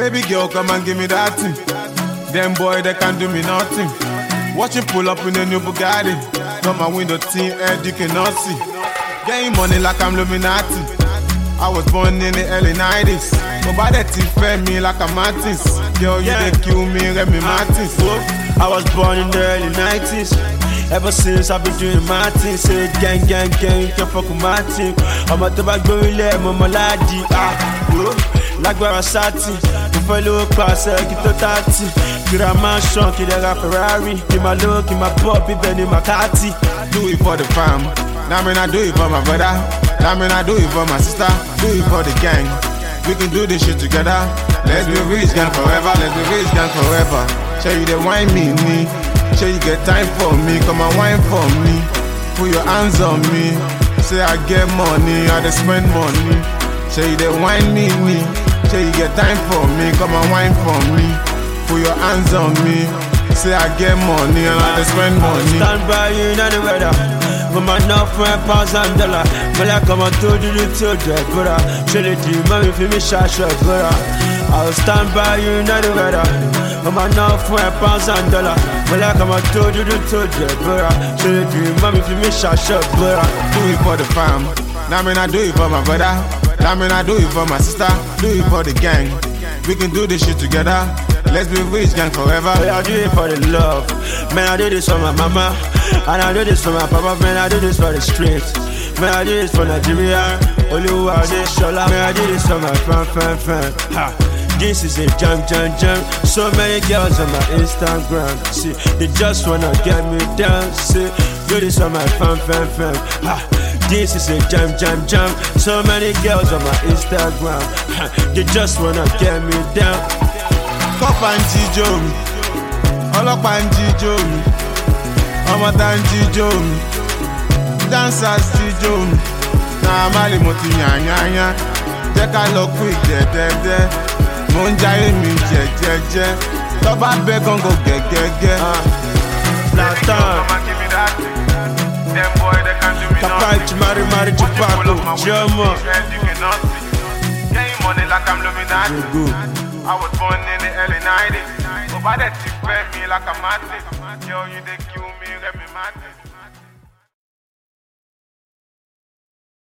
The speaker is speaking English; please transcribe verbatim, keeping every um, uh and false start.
Baby girl, come and give me that thing. Them boy, they can't do me nothing. Watch you pull up in a new Bugatti. Got my window tint, head you cannot see. Getting money like I'm Illuminati. I was born in the early nineties. Nobody fed me like a Martins. Girl, you yeah. They kill me, Remy Martins. I was born in the early nineties. Ever since I've been doing my thing. Say gang, gang, gang, you can fuck with my team. I'm a tobacco relay, I'm a lady. Ah, like where I sat. If I look past, I get to thirty. Get a mansion, get a Ferrari. Give my look, give my puppy, Benny McCarthy. Do it for the fam. That mean I do it for my brother. That mean I do it for my sister. Do it for the gang. We can do this shit together. Let's be rich gang forever. Let's be rich gang forever. Show you the wine me, me. Show you get time for me. Come and wine for me. Put your hands on me. Say I get money, I just spend money. Show you the wine me, me. Show you get time for me. Come and wine for me. Put your hands on me. Say I get money and I just spend money. Stand by you in any weather. From my enough for a pounds and dollar. But I come and told you the children, brother. Show the dream, mommy, for me, shot, shot, brother. I'll stand by you in any weather. From my enough for a pounds and dollar. But I come and told you the children, brother. Show the dream, mommy, for me, shot, shot, brother. Do it for the fam. That mean I do it for my brother. That mean I do it for my sister. Do it for the gang. We can do this shit together. Let's be rich gang forever. Yeah, I do it for the love. Man, I do this for my mama. And I do this for my papa. Man, I do this for the streets. Man, I do this for Nigeria. Oluwa de Shola. Man, I do this for my fan, fan, fan. Ha. This is a jam, jam, jam. So many girls on my Instagram. See, they just wanna get me down. See, do this for my fan, fan, fan. Ha. This is a jam, jam, jam. So many girls on my Instagram. Ha. They just wanna get me down. Kọ́pà ń jíjó mi, ọlọ́pàá ń jíjó mi, ọmọọta ń jíjó mi, dancers jíjó mi, náà má lè mo ti yàn yàn yàn, jẹ́ ká lọ quick dẹ́dẹ́dẹ́, mo ń jayé mi jẹ́jẹ́jẹ́, tọ́ba bẹ́ gángan gẹ́gẹ́gẹ́. Latan, Papa Chimari Mari Chipako, Jama. I was born in the early nineties. Nobody fed me like a Martin. Girl, you they kill me, let me Martin.